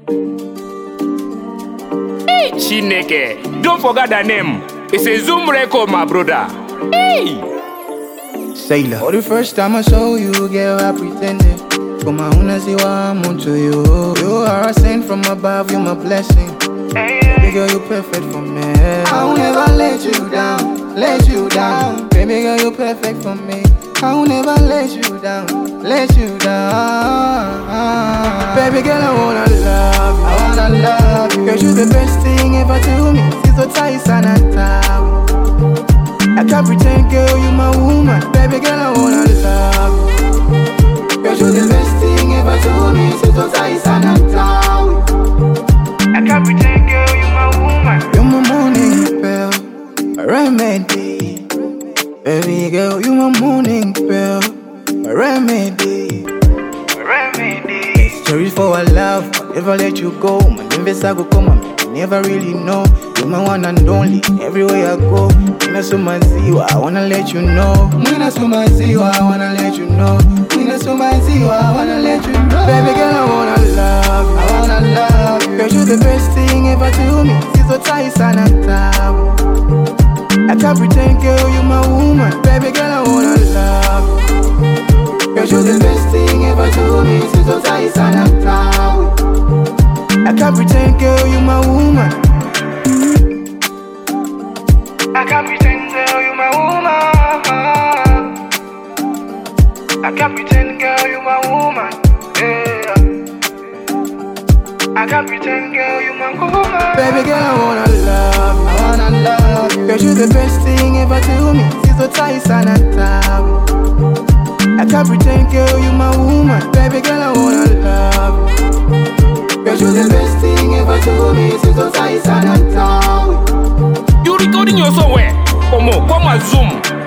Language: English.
Hey, Chineke, don't forget the name. It's a Zoom record, my brother. Hey! Sailor. For the first time I saw you, girl, I pretended. For my own, I see what I'm onto you. You are a saint from above, you're my blessing. Baby girl, you're perfect for me. I will never let you down, let you down. Baby girl, you're perfect for me. I will never let you down, let you down. Baby girl, I wanna love you, I wanna love you. Girl, you're the best thing ever to me. She's so tight and I can't pretend, girl, you're my woman. Baby girl, I wanna love you. Girl, you're the best thing ever to me. She's so tight and I can't pretend, girl, you're my woman. You're my morning bell, my remedy. Baby girl, you my morning bell, my remedy, my remedy. Stories for our love, I'll never let you go. My invest I go come and you never really know. You're my one and only, everywhere I go. Mina sumaziwa, I wanna let you know. Mina sumaziwa, I wanna let you know. Mina sumaziwa, I wanna let you know. Baby girl, I wanna love you, I wanna love you. Girl, you're the best thing ever to me. She's so tight and I can't pretend, girl, you're my woman. Baby girl, I wanna love you. Girl, you're the best thing ever to me. She's so tight and I can't pretend, girl, you're my woman. I can't pretend, girl, you're my woman. I can't pretend, girl, you're my woman. Yeah. I can't pretend, girl, you're my woman. Baby girl, I wanna love you, I wanna love you. Girl, you're the best thing ever to me. She's so tight and I can't pretend, girl, you're my woman. Baby girl, I wanna love you. Girl, you're the best thing ever to me. She's so tight and You recording your song where? Come on Zoom.